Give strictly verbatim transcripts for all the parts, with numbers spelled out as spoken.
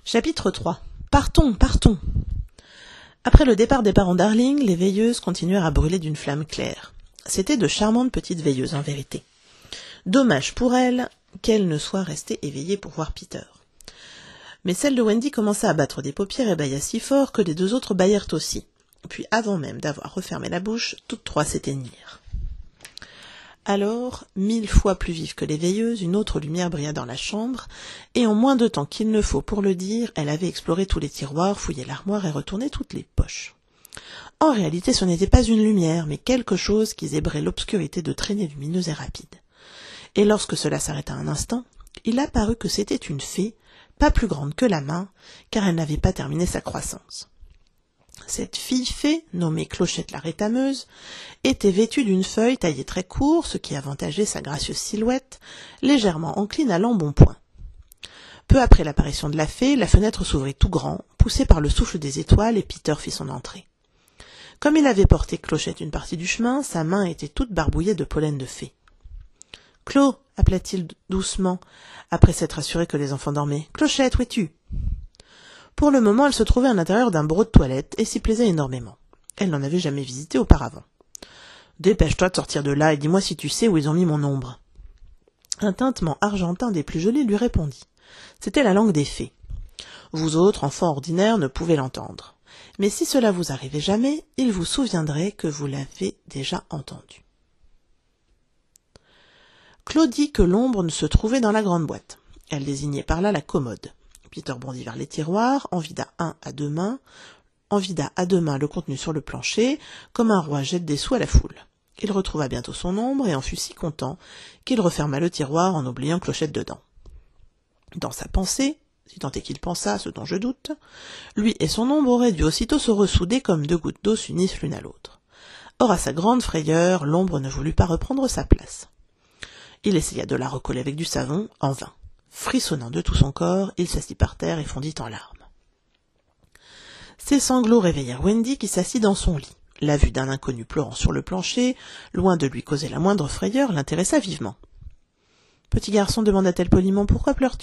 Chapitre trois. Partons, partons. Après le départ des parents Darling, les veilleuses continuèrent à brûler d'une flamme claire. C'étaient de charmantes petites veilleuses en vérité. Dommage pour elles qu'elles ne soient restées éveillées pour voir Peter. Mais celle de Wendy commença à battre des paupières et bâilla si fort que les deux autres bâillèrent aussi. Puis avant même d'avoir refermé la bouche, toutes trois s'éteignirent. Alors, mille fois plus vive que les veilleuses, une autre lumière brilla dans la chambre, et en moins de temps qu'il ne faut pour le dire, elle avait exploré tous les tiroirs, fouillé l'armoire et retourné toutes les poches. En réalité, ce n'était pas une lumière, mais quelque chose qui zébrait l'obscurité de traînées lumineuses et rapides. Et lorsque cela s'arrêta un instant, il apparut que c'était une fée, pas plus grande que la main, car elle n'avait pas terminé sa croissance. Cette fille-fée, nommée Clochette la rétameuse, était vêtue d'une feuille taillée très court, ce qui avantageait sa gracieuse silhouette, légèrement encline à l'embonpoint. Peu après l'apparition de la fée, la fenêtre s'ouvrit tout grand, poussée par le souffle des étoiles, et Peter fit son entrée. Comme il avait porté Clochette une partie du chemin, sa main était toute barbouillée de pollen de fée. « Clo !» appela-t-il doucement, après s'être assuré que les enfants dormaient. « Clochette, où es-tu » Pour le moment, elle se trouvait à l'intérieur d'un bureau de toilette et s'y plaisait énormément. Elle n'en avait jamais visité auparavant. « Dépêche-toi de sortir de là et dis-moi si tu sais où ils ont mis mon ombre. » Un tintement argentin des plus jolis lui répondit. C'était la langue des fées. Vous autres, enfants ordinaires, ne pouvez l'entendre. Mais si cela vous arrivait jamais, il vous souviendrait que vous l'avez déjà entendu. Claude dit que l'ombre ne se trouvait dans la grande boîte. Elle désignait par là la commode. Peter bondit vers les tiroirs, en vida un à deux mains, en vida à deux mains le contenu sur le plancher, comme un roi jette des sous à la foule. Il retrouva bientôt son ombre et en fut si content qu'il referma le tiroir en oubliant Clochette dedans. Dans sa pensée, si tant est qu'il pensa, ce dont je doute, lui et son ombre auraient dû aussitôt se ressouder comme deux gouttes d'eau s'unissent l'une à l'autre. Or, à sa grande frayeur, l'ombre ne voulut pas reprendre sa place. Il essaya de la recoller avec du savon, en vain. Frissonnant de tout son corps, il s'assit par terre et fondit en larmes. Ses sanglots réveillèrent Wendy qui s'assit dans son lit. La vue d'un inconnu pleurant sur le plancher, loin de lui causer la moindre frayeur, l'intéressa vivement. « Petit garçon, demanda-t-elle poliment, pourquoi pleures-tu »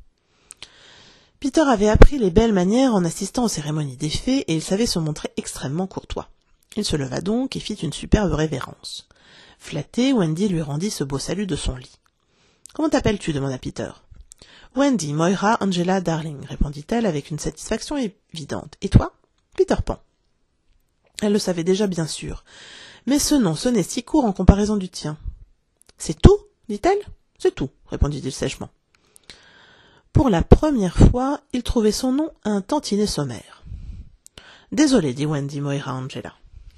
Peter avait appris les belles manières en assistant aux cérémonies des fées et il savait se montrer extrêmement courtois. Il se leva donc et fit une superbe révérence. Flattée, Wendy lui rendit ce beau salut de son lit. « Comment t'appelles-tu » demanda Peter. « Wendy Moira Angela Darling » répondit-elle avec une satisfaction évidente. « Et toi ?»« Peter Pan. » Elle le savait déjà bien sûr, mais ce nom sonnait si court en comparaison du tien. « C'est tout ?» dit-elle. « C'est tout » répondit-il sèchement. Pour la première fois, il trouvait son nom un tantinet sommaire. « Désolé, dit Wendy Moira Angela. »«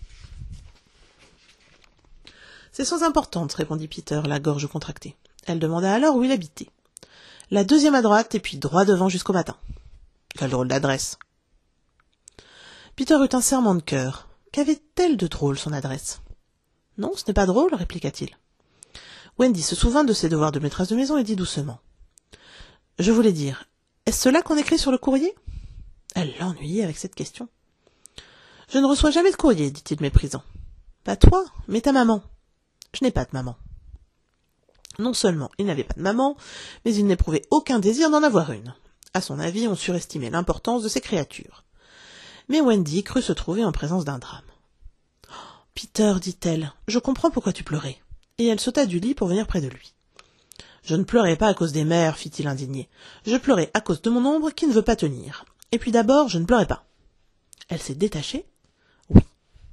C'est sans importance, répondit Peter, la gorge contractée. Elle demanda alors où il habitait. « La deuxième à droite, et puis droit devant jusqu'au matin. »« Quelle drôle d'adresse !» Peter eut un serrement de cœur. Qu'avait-elle de drôle, son adresse ? « Non, ce n'est pas drôle, répliqua-t-il. » Wendy se souvint de ses devoirs de maîtresse de maison et dit doucement. « Je voulais dire, est-ce cela qu'on écrit sur le courrier ?» Elle l'ennuyait avec cette question. « Je ne reçois jamais de courrier, dit-il méprisant. »« Pas toi, mais ta maman. »« Je n'ai pas de maman. » Non seulement il n'avait pas de maman, mais il n'éprouvait aucun désir d'en avoir une. À son avis, on surestimait l'importance de ces créatures. Mais Wendy crut se trouver en présence d'un drame. Oh, « Peter, dit-elle, je comprends pourquoi tu pleurais. » Et elle sauta du lit pour venir près de lui. « Je ne pleurais pas à cause des mères, fit-il indigné. Je pleurais à cause de mon ombre qui ne veut pas tenir. Et puis d'abord, je ne pleurais pas. » Elle s'est détachée ? Oui.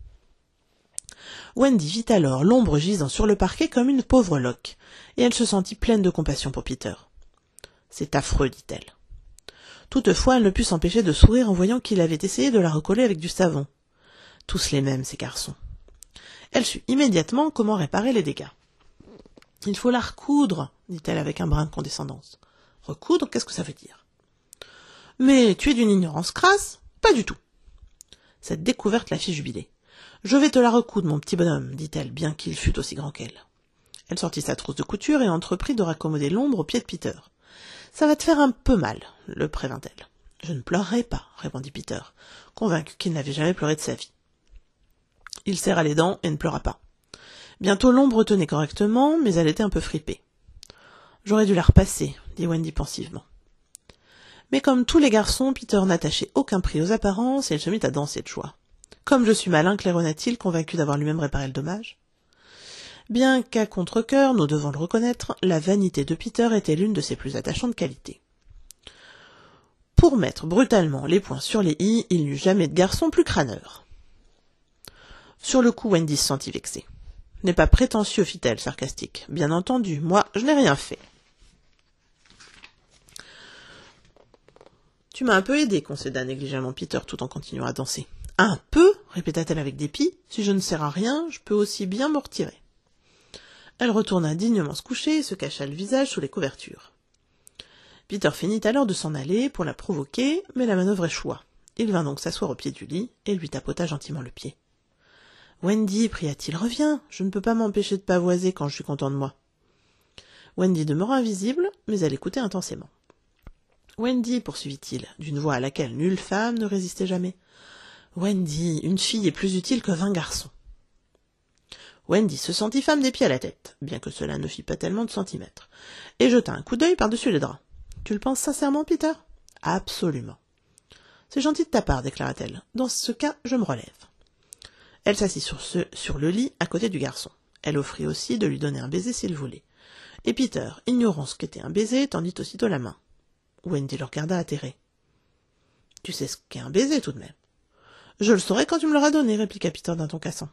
Wendy vit alors l'ombre gisant sur le parquet comme une pauvre loque, et elle se sentit pleine de compassion pour Peter. « C'est affreux, dit-elle. » Toutefois, elle ne put s'empêcher de sourire en voyant qu'il avait essayé de la recoller avec du savon. Tous les mêmes, ces garçons. Elle sut immédiatement comment réparer les dégâts. « Il faut la recoudre, » dit-elle avec un brin de condescendance. « Recoudre, qu'est-ce que ça veut dire ?»« Mais tu es d'une ignorance crasse ? Pas du tout. » Cette découverte la fit jubiler. « Je vais te la recoudre, mon petit bonhomme, dit-elle, bien qu'il fût aussi grand qu'elle. » Elle sortit sa trousse de couture et entreprit de raccommoder l'ombre au pied de Peter. « Ça va te faire un peu mal, le prévint-elle. »« Je ne pleurerai pas, répondit Peter, convaincu qu'il n'avait jamais pleuré de sa vie. Il serra les dents et ne pleura pas. Bientôt l'ombre tenait correctement, mais elle était un peu fripée. « J'aurais dû la repasser, dit Wendy pensivement. » Mais comme tous les garçons, Peter n'attachait aucun prix aux apparences et il se mit à danser de joie. Comme je suis malin, claironna-t-il, convaincu d'avoir lui-même réparé le dommage. Bien qu'à contre-cœur, nous devons le reconnaître, la vanité de Peter était l'une de ses plus attachantes qualités. Pour mettre brutalement les points sur les i, il n'y eut jamais de garçon plus crâneur. Sur le coup, Wendy se sentit vexée. « N'est pas prétentieux, fit-elle, sarcastique. Bien entendu, moi, je n'ai rien fait. » Tu m'as un peu aidé, concéda négligemment Peter tout en continuant à danser. Un peu, répéta-t-elle avec dépit. Si je ne sers à rien, je peux aussi bien me retirer. Elle retourna dignement se coucher et se cacha le visage sous les couvertures. Peter finit alors de s'en aller pour la provoquer, mais la manœuvre échoua. Il vint donc s'asseoir au pied du lit et lui tapota gentiment le pied. « Wendy, pria-t-il, reviens, je ne peux pas m'empêcher de pavoiser quand je suis content de moi. » Wendy demeura invisible, mais elle écoutait intensément. « Wendy, poursuivit-il, d'une voix à laquelle nulle femme ne résistait jamais. Wendy, une fille est plus utile que vingt garçons. » Wendy se sentit femme des pieds à la tête, bien que cela ne fit pas tellement de centimètres, et jeta un coup d'œil par-dessus les draps. « Tu le penses sincèrement, Peter ?»« Absolument. »« C'est gentil de ta part, déclara-t-elle. Dans ce cas, je me relève. » Elle s'assit sur, ce, sur le lit à côté du garçon. Elle offrit aussi de lui donner un baiser s'il voulait. Et Peter, ignorant ce qu'était un baiser, tendit aussitôt la main. Wendy le regarda atterrée. « Tu sais ce qu'est un baiser, tout de même. »« Je le saurai quand tu me l'auras donné, » répliqua Peter d'un ton cassant.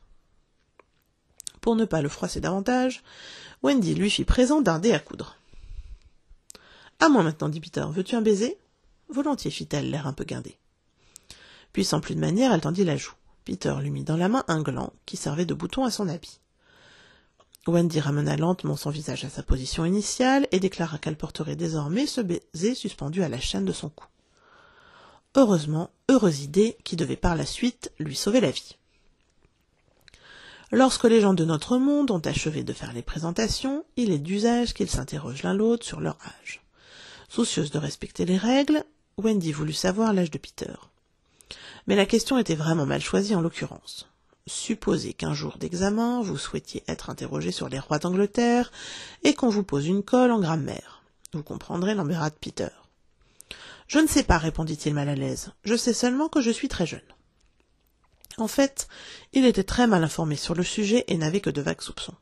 Pour ne pas le froisser davantage, Wendy lui fit présent d'un dé à coudre. « À moi maintenant, dit Peter. Veux-tu un baiser ?»« Volontiers, fit-elle, l'air un peu guindé. Puis, sans plus de manière, elle tendit la joue. Peter lui mit dans la main un gland qui servait de bouton à son habit. Wendy ramena lentement son visage à sa position initiale et déclara qu'elle porterait désormais ce baiser suspendu à la chaîne de son cou. Heureusement, heureuse idée qui devait par la suite lui sauver la vie. Lorsque les gens de notre monde ont achevé de faire les présentations, il est d'usage qu'ils s'interrogent l'un l'autre sur leur âge. Soucieuse de respecter les règles, Wendy voulut savoir l'âge de Peter. Mais la question était vraiment mal choisie en l'occurrence. Supposez qu'un jour d'examen, vous souhaitiez être interrogé sur les rois d'Angleterre et qu'on vous pose une colle en grammaire. Vous comprendrez l'embarras de Peter. « Je ne sais pas, répondit-il mal à l'aise. Je sais seulement que je suis très jeune. » En fait, il était très mal informé sur le sujet et n'avait que de vagues soupçons.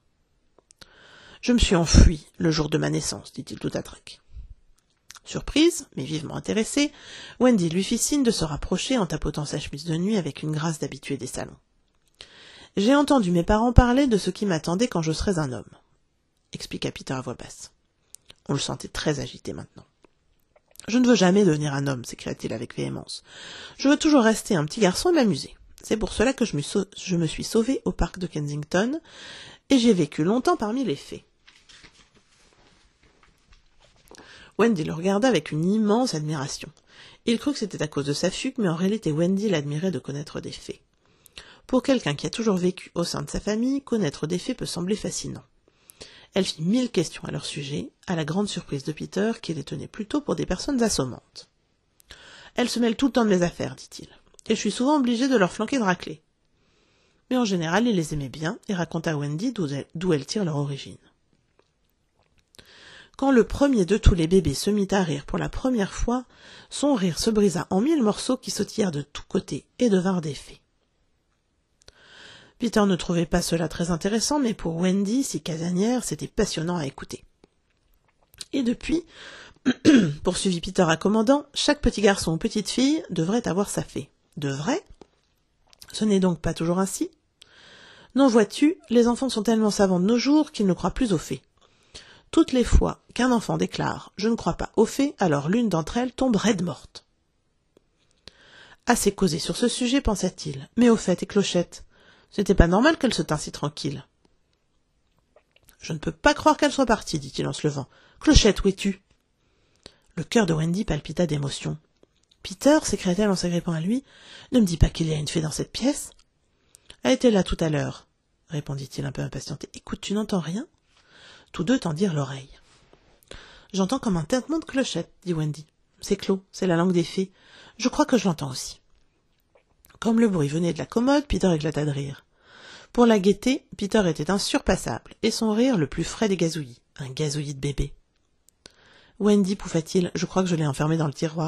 « Je me suis enfui le jour de ma naissance, dit-il tout à trac. Surprise, mais vivement intéressée, Wendy lui fit signe de se rapprocher en tapotant sa chemise de nuit avec une grâce d'habitué des salons. « J'ai entendu mes parents parler de ce qui m'attendait quand je serais un homme, » expliqua Peter à voix basse. On le sentait très agité maintenant. « Je ne veux jamais devenir un homme, » s'écria-t-il avec véhémence. « Je veux toujours rester un petit garçon et m'amuser. C'est pour cela que je me, sau- je me suis sauvé au parc de Kensington, et j'ai vécu longtemps parmi les fées. » Wendy le regarda avec une immense admiration. Il crut que c'était à cause de sa fugue, mais en réalité Wendy l'admirait de connaître des fées. Pour quelqu'un qui a toujours vécu au sein de sa famille, connaître des fées peut sembler fascinant. Elle fit mille questions à leur sujet, à la grande surprise de Peter, qui les tenait plutôt pour des personnes assommantes. « Elle se mêle tout le temps de mes affaires, dit-il, et je suis souvent obligé de leur flanquer de raclée. » Mais en général, il les aimait bien et raconta à Wendy d'où elle, d'où elle tire leur origine. Quand le premier de tous les bébés se mit à rire pour la première fois, son rire se brisa en mille morceaux qui sautillèrent de tous côtés et devinrent des fées. Peter ne trouvait pas cela très intéressant, mais pour Wendy, si casanière, c'était passionnant à écouter. Et depuis, poursuivit Peter accommodant, chaque petit garçon ou petite fille devrait avoir sa fée. Devrait ? Ce n'est donc pas toujours ainsi ? Non, vois-tu, les enfants sont tellement savants de nos jours qu'ils ne croient plus aux fées. Toutes les fois qu'un enfant déclare « je ne crois pas aux fées », alors l'une d'entre elles tombe raide morte. Assez causé sur ce sujet, pensa-t-il, mais au fait, et Clochette, c'était pas normal qu'elle se tînt si tranquille. « Je ne peux pas croire qu'elle soit partie, dit-il en se levant. « Clochette, où es-tu » Le cœur de Wendy palpita d'émotion. « Peter, s'écria-t-elle en s'agrippant à lui, ne me dis pas qu'il y a une fée dans cette pièce. »« Elle était là tout à l'heure, répondit-il un peu impatienté. « Écoute, tu n'entends rien ?» Tous deux tendirent l'oreille. « J'entends comme un tintement de clochette, dit Wendy. C'est Clo, c'est la langue des fées. Je crois que je l'entends aussi. » Comme le bruit venait de la commode, Peter éclata de rire. Pour la gaieté, Peter était insurpassable, et son rire le plus frais des gazouillis, un gazouillis de bébé. « Wendy, pouffa-t-il, je crois que je l'ai enfermé dans le tiroir. »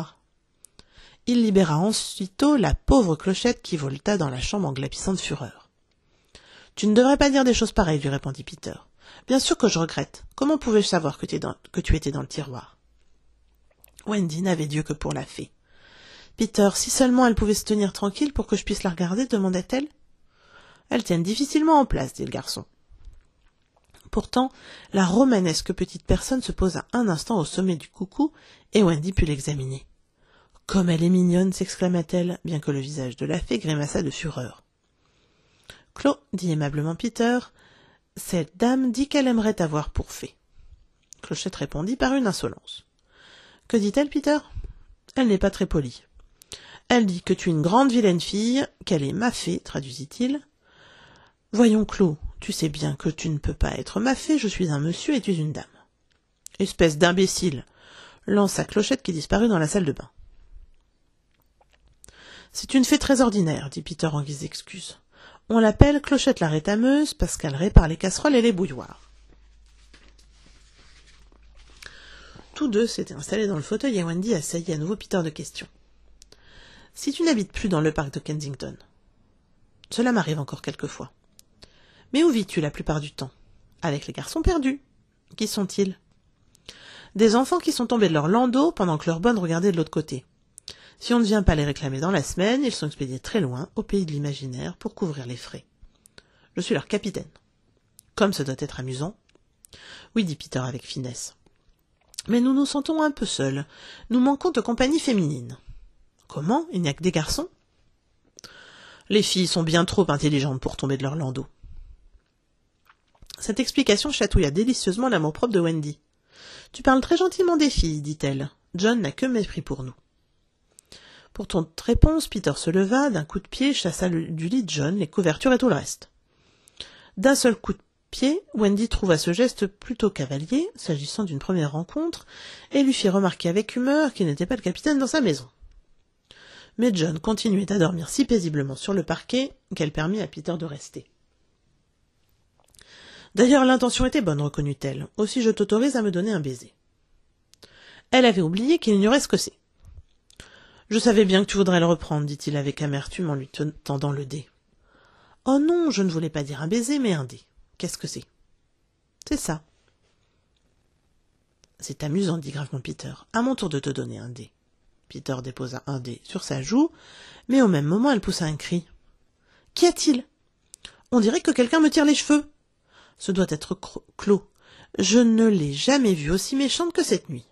Il libéra aussitôt la pauvre Clochette qui volta dans la chambre en glapissant de fureur. « Tu ne devrais pas dire des choses pareilles, lui répondit Peter. « Bien sûr que je regrette. Comment pouvais-je savoir que, dans, que tu étais dans le tiroir ?» Wendy n'avait Dieu que pour la fée. « Peter, si seulement elle pouvait se tenir tranquille pour que je puisse la regarder, demanda-t-elle. « Elles tiennent difficilement en place, dit le garçon. Pourtant, la romanesque petite personne se posa un instant au sommet du coucou, et Wendy put l'examiner. « Comme elle est mignonne !» s'exclama-t-elle, bien que le visage de la fée grimaçât de fureur. « Clo, dit aimablement Peter, cette dame dit qu'elle aimerait t'avoir pour fée. » Clochette répondit par une insolence. « Que dit-elle, Peter ? Elle n'est pas très polie. Elle dit que tu es une grande vilaine fille, qu'elle est ma fée, traduisit-il. Voyons, Clo, tu sais bien que tu ne peux pas être ma fée, je suis un monsieur et tu es une dame. Espèce d'imbécile, lança Clochette qui disparut dans la salle de bain. C'est une fée très ordinaire, dit Peter en guise d'excuse. On l'appelle Clochette la rétameuse parce qu'elle répare les casseroles et les bouilloires. Tous deux s'étaient installés dans le fauteuil et Wendy assaillit à nouveau Peter de questions. « Si tu n'habites plus dans le parc de Kensington ?»« Cela m'arrive encore quelquefois. »« Mais où vis-tu la plupart du temps ?»« Avec les garçons perdus. »« Qui sont-ils ?»« Des enfants qui sont tombés de leur landau pendant que leur bonne regardait de l'autre côté. Si on ne vient pas les réclamer dans la semaine, ils sont expédiés très loin, au pays de l'imaginaire, pour couvrir les frais. Je suis leur capitaine. Comme ça doit être amusant. »« Oui, dit Peter avec finesse. »« Mais nous nous sentons un peu seuls. Nous manquons de compagnie féminine. »« Comment ? Il n'y a que des garçons ?»« Les filles sont bien trop intelligentes pour tomber de leur landau. » Cette explication chatouilla délicieusement l'amour-propre de Wendy. « Tu parles très gentiment des filles, dit-elle. John n'a que mépris pour nous. » Pour toute réponse, Peter se leva, d'un coup de pied chassa le, du lit de John les couvertures et tout le reste. D'un seul coup de pied, Wendy trouva ce geste plutôt cavalier, s'agissant d'une première rencontre, et lui fit remarquer avec humeur qu'il n'était pas le capitaine dans sa maison. Mais John continuait à dormir si paisiblement sur le parquet qu'elle permit à Peter de rester. D'ailleurs, l'intention était bonne, reconnut-elle. Aussi je t'autorise à me donner un baiser. Elle avait oublié qu'il ignorait ce que c'est. Je savais bien que tu voudrais le reprendre, dit-il avec amertume en lui tendant le dé. Oh non, je ne voulais pas dire un baiser, mais un dé. Qu'est-ce que c'est? C'est ça. C'est amusant, dit gravement Peter. À mon tour de te donner un dé. Peter déposa un dé sur sa joue, mais au même moment elle poussa un cri. Qu'y a-t-il? On dirait que quelqu'un me tire les cheveux. Ce doit être Clo. Je ne l'ai jamais vue aussi méchante que cette nuit.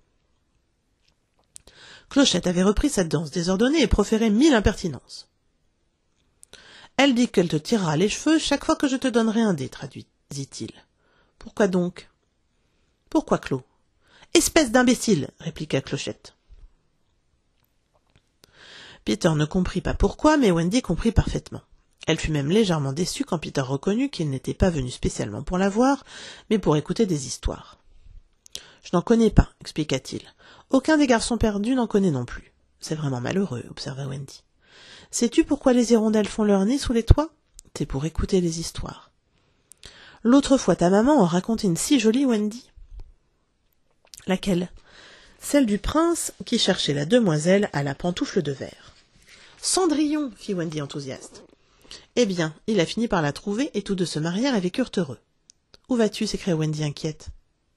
Clochette avait repris cette danse désordonnée et proférait mille impertinences. Elle dit qu'elle te tirera les cheveux chaque fois que je te donnerai un dé, traduisit-il. Pourquoi donc? Pourquoi, Clo? Espèce d'imbécile, répliqua Clochette. Peter ne comprit pas pourquoi, mais Wendy comprit parfaitement. Elle fut même légèrement déçue quand Peter reconnut qu'il n'était pas venu spécialement pour la voir, mais pour écouter des histoires. « Je n'en connais pas, expliqua-t-il. Aucun des garçons perdus n'en connaît non plus. C'est vraiment malheureux, observa Wendy. Sais-tu pourquoi les hirondelles font leur nid sous les toits? C'est pour écouter les histoires. L'autre fois, ta maman en racontait une si jolie, Wendy. Laquelle? Celle du prince qui cherchait la demoiselle à la pantoufle de verre. Cendrillon, fit Wendy enthousiaste. Eh bien, il a fini par la trouver et tous deux se marièrent et vécurent heureux. Où vas-tu? s'écria Wendy inquiète.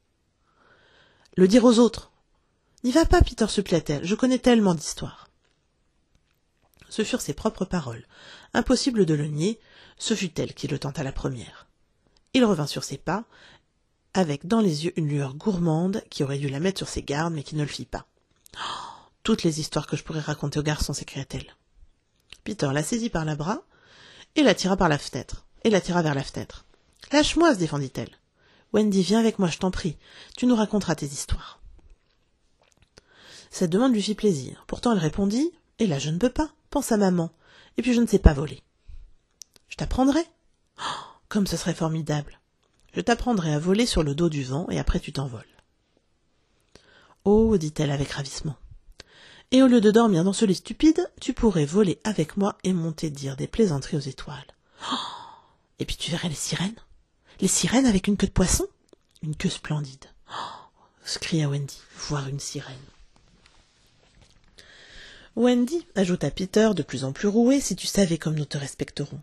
Le dire aux autres. N'y va pas, Peter, supplia-t-elle, je connais tellement d'histoires. Ce furent ses propres paroles. Impossible de le nier, ce fut elle qui le tenta la première. Il revint sur ses pas, avec dans les yeux une lueur gourmande qui aurait dû la mettre sur ses gardes, mais qui ne le fit pas. Oh, toutes les histoires que je pourrais raconter aux garçons, s'écria-t-elle. Peter la saisit par la bras et la tira par la fenêtre, et la tira vers la fenêtre. Lâche-moi, se défendit-elle. Wendy, viens avec moi, je t'en prie. Tu nous raconteras tes histoires. Cette demande lui fit plaisir. Pourtant, elle répondit « Et là, je ne peux pas. Pense à maman. Et puis, je ne sais pas voler. »« Je t'apprendrai. Oh, comme ce serait formidable. Je t'apprendrai à voler sur le dos du vent, et après tu t'envoles. »« Oh, dit-elle avec ravissement. Et au lieu de dormir dans ce lit stupide, tu pourrais voler avec moi et monter dire des plaisanteries aux étoiles. Oh, et puis tu verrais les sirènes. Les sirènes avec une queue de poisson? Une queue splendide. Oh, s'écria Wendy, voir une sirène. Wendy, ajouta Peter, de plus en plus roué, si tu savais comme nous te respecterons.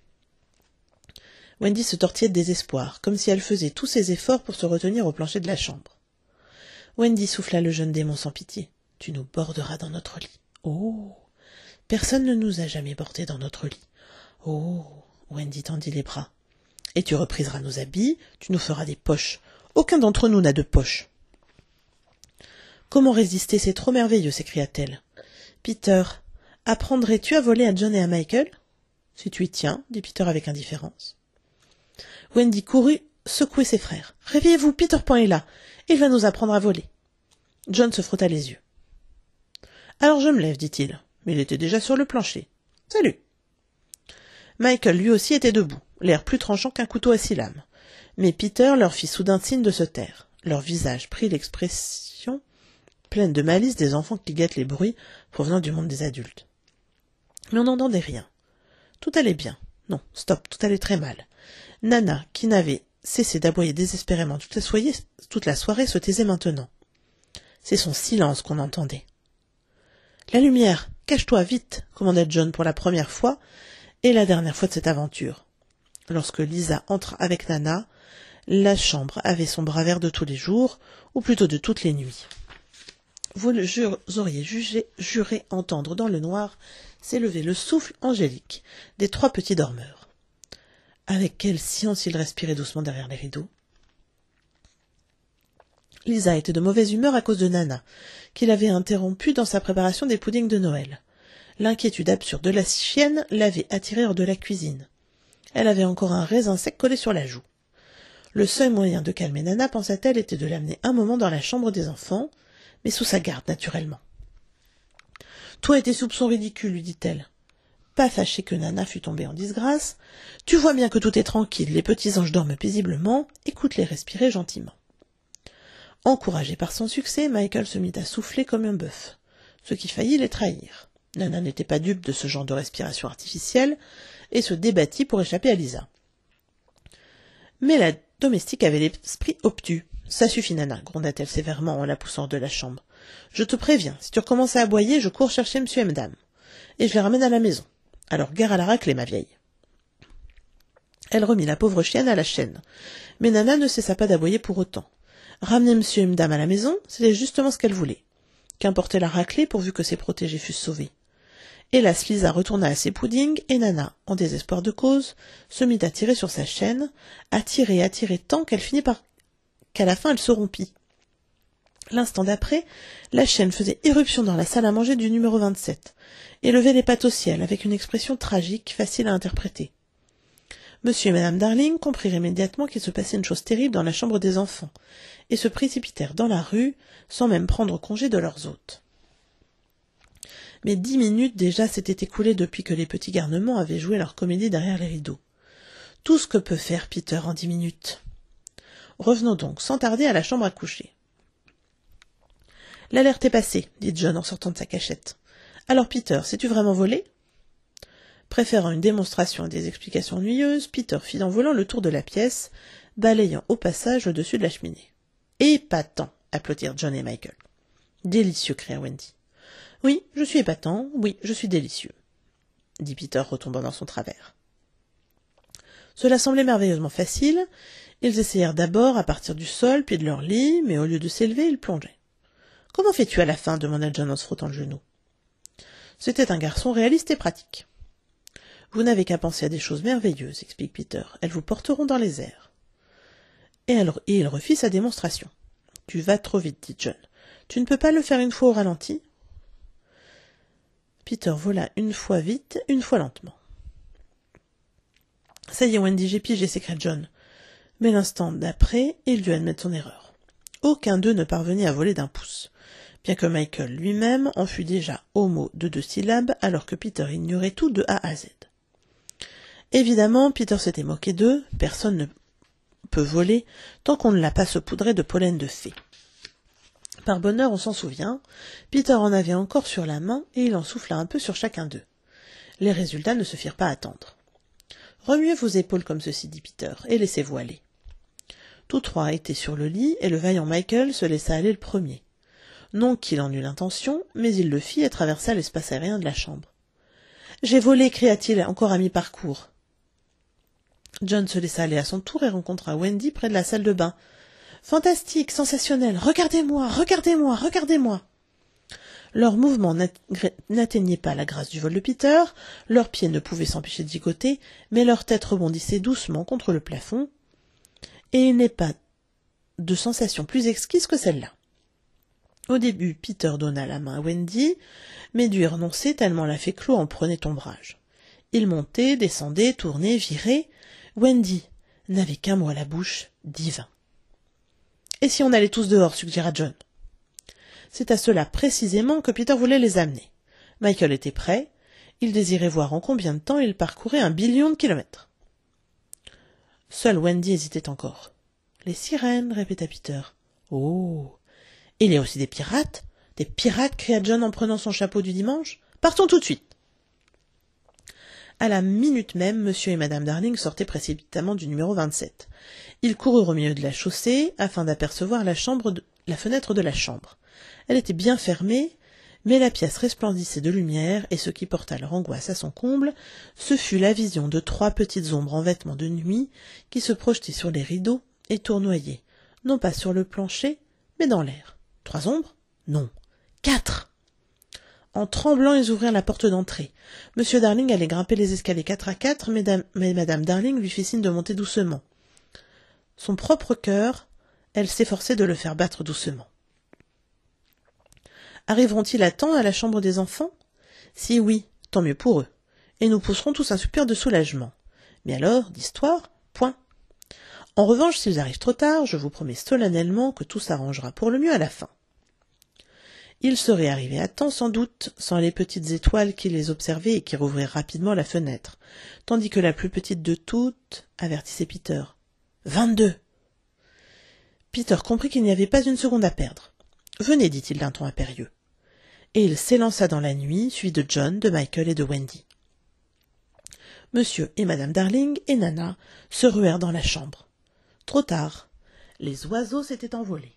Wendy se tortillait de désespoir, comme si elle faisait tous ses efforts pour se retenir au plancher de la chambre. Wendy souffla le jeune démon sans pitié. Tu nous borderas dans notre lit. Oh. Personne ne nous a jamais bordés dans notre lit. Oh. Wendy tendit les bras. Et tu repriseras nos habits, tu nous feras des poches. Aucun d'entre nous n'a de poche. Comment résister, c'est trop merveilleux, s'écria-t-elle. Peter, apprendrais-tu à voler à John et à Michael? Si tu y tiens, dit Peter avec indifférence. Wendy courut secouer ses frères. Réveillez-vous, Peter Pan est là. Il va nous apprendre à voler. John se frotta les yeux. Alors je me lève, dit-il, mais il était déjà sur le plancher. Salut. Michael lui aussi était debout, l'air plus tranchant qu'un couteau à six lames. Mais Peter leur fit soudain signe de se taire. Leur visage prit l'expression pleine de malice des enfants qui guettent les bruits provenant du monde des adultes. Mais on n'entendait rien. Tout allait bien. Non, stop, tout allait très mal. Nana, qui n'avait cessé d'aboyer désespérément toute la, soirée, toute la soirée, se taisait maintenant. C'est son silence qu'on entendait. « La lumière, cache-toi vite !» commanda John pour la première fois et la dernière fois de cette aventure. Lorsque Lisa entra avec Nana, la chambre avait son bras vert de tous les jours, ou plutôt de toutes les nuits. Vous, le jure, vous auriez jugé, juré entendre dans le noir s'élever le souffle angélique des trois petits dormeurs. Avec quelle science ils respiraient doucement derrière les rideaux. Lisa était de mauvaise humeur à cause de Nana, qui l'avait interrompue dans sa préparation des puddings de Noël. L'inquiétude absurde de la chienne l'avait attirée hors de la cuisine. Elle avait encore un raisin sec collé sur la joue. Le seul moyen de calmer Nana, pensa-t-elle, était de l'amener un moment dans la chambre des enfants, mais sous sa garde, naturellement. « Toi et tes soupçons ridicules, lui dit-elle. Pas fâchée que Nana fût tombée en disgrâce. Tu vois bien que tout est tranquille, les petits anges dorment paisiblement, écoute-les respirer gentiment. Encouragé par son succès, Michael se mit à souffler comme un bœuf, ce qui faillit les trahir. Nana n'était pas dupe de ce genre de respiration artificielle et se débattit pour échapper à Lisa. Mais la domestique avait l'esprit obtus. « Ça suffit, Nana, gronda-t-elle sévèrement en la poussant hors de la chambre. Je te préviens, si tu recommences à aboyer, je cours chercher monsieur et madame. Et je les ramène à la maison. Alors gare à la raclée, ma vieille. » Elle remit la pauvre chienne à la chaîne. Mais Nana ne cessa pas d'aboyer pour autant. Ramener monsieur et madame à la maison, c'était justement ce qu'elle voulait. Qu'importait la raclée pourvu que ses protégés fussent sauvés. Hélas, Lisa retourna à ses puddings, et Nana, en désespoir de cause, se mit à tirer sur sa chaîne, à tirer et à tirer tant qu'elle finit par... qu'à la fin elle se rompit. L'instant d'après, la chaîne faisait éruption dans la salle à manger du numéro vingt-sept, et levait les pattes au ciel avec une expression tragique, facile à interpréter. Monsieur et madame Darling comprirent immédiatement qu'il se passait une chose terrible dans la chambre des enfants, et se précipitèrent dans la rue, sans même prendre congé de leurs hôtes. Mais dix minutes déjà s'étaient écoulées depuis que les petits garnements avaient joué leur comédie derrière les rideaux. Tout ce que peut faire Peter en dix minutes. Revenons donc sans tarder à la chambre à coucher. L'alerte est passée, dit John en sortant de sa cachette. Alors Peter, sais-tu vraiment voler? Préférant une démonstration à des explications ennuyeuses, Peter fit en volant le tour de la pièce, balayant au passage au-dessus de la cheminée. Épatant, applaudirent John et Michael. Délicieux, cria Wendy. Oui, je suis épatant, oui, je suis délicieux, dit Peter retombant dans son travers. Cela semblait merveilleusement facile. Ils essayèrent d'abord à partir du sol, puis de leur lit, mais au lieu de s'élever, ils plongeaient. « Comment fais-tu à la fin » demanda John en se frottant le genou. C'était un garçon réaliste et pratique. « Vous n'avez qu'à penser à des choses merveilleuses, explique Peter. Elles vous porteront dans les airs. » Et, elle, et il refit sa démonstration. « Tu vas trop vite, dit John. Tu ne peux pas le faire une fois au ralenti ?» Peter vola une fois vite, une fois lentement. « Ça y est, Wendy, j'ai pigé, s'écria John. Mais l'instant d'après, il dut admettre son erreur. Aucun d'eux ne parvenait à voler d'un pouce, bien que Michael lui-même en fût déjà au mot de deux syllabes, alors que Peter ignorait tout de A à Z. Évidemment, Peter s'était moqué d'eux, personne ne peut voler tant qu'on ne l'a pas saupoudré de pollen de fée. Par bonheur, on s'en souvient, Peter en avait encore sur la main et il en souffla un peu sur chacun d'eux. Les résultats ne se firent pas attendre. « Remuez vos épaules comme ceci, dit Peter, et laissez-vous aller. » Tous trois étaient sur le lit et le vaillant Michael se laissa aller le premier. Non qu'il en eût l'intention, mais il le fit et traversa l'espace aérien de la chambre. « J'ai volé » cria-t-il, encore à mi-parcours. John se laissa aller à son tour et rencontra Wendy près de la salle de bain. « Fantastique, sensationnel, regardez-moi, regardez-moi, regardez-moi !» Leurs mouvements n'atteignaient pas la grâce du vol de Peter, leurs pieds ne pouvaient s'empêcher de gigoter, mais leur tête rebondissait doucement contre le plafond, et il n'est pas de sensation plus exquise que celle-là. Au début, Peter donna la main à Wendy, mais dut y renoncer tellement la fée Clos en prenait ombrage. Il montait, descendait, tournait, virait. Wendy n'avait qu'un mot à la bouche, divin. « Et si on allait tous dehors ?» suggéra John. C'est à cela précisément que Peter voulait les amener. Michael était prêt. Il désirait voir en combien de temps il parcourait un billion de kilomètres. Seule Wendy hésitait encore. « Les sirènes » répéta Peter. « Oh ! Il y a aussi des pirates !»« Des pirates » cria John en prenant son chapeau du dimanche. « Partons tout de suite !» À la minute même, monsieur et madame Darling sortaient précipitamment du numéro vingt-sept. Ils coururent au milieu de la chaussée afin d'apercevoir la, chambre de... la fenêtre de la chambre. Elle était bien fermée, mais la pièce resplendissait de lumière, et ce qui porta leur angoisse à son comble, ce fut la vision de trois petites ombres en vêtements de nuit qui se projetaient sur les rideaux et tournoyaient, non pas sur le plancher, mais dans l'air. Trois ombres ? Non. Quatre ! En tremblant, ils ouvrirent la porte d'entrée. Monsieur Darling allait grimper les escaliers quatre à quatre, mais, mais madame Darling lui fit signe de monter doucement. Son propre cœur, elle s'efforçait de le faire battre doucement. Arriveront-ils à temps à la chambre des enfants ? Si oui, tant mieux pour eux, et nous pousserons tous un soupir de soulagement. Mais alors, d'histoire, point. En revanche, s'ils arrivent trop tard, je vous promets solennellement que tout s'arrangera pour le mieux à la fin. Ils seraient arrivés à temps sans doute, sans les petites étoiles qui les observaient et qui rouvrirent rapidement la fenêtre, tandis que la plus petite de toutes avertissait Peter. Vingt-deux. Peter comprit qu'il n'y avait pas une seconde à perdre. Venez, dit-il d'un ton impérieux. Et il s'élança dans la nuit, suivi de John, de Michael et de Wendy. Monsieur et madame Darling et Nana se ruèrent dans la chambre. Trop tard, les oiseaux s'étaient envolés.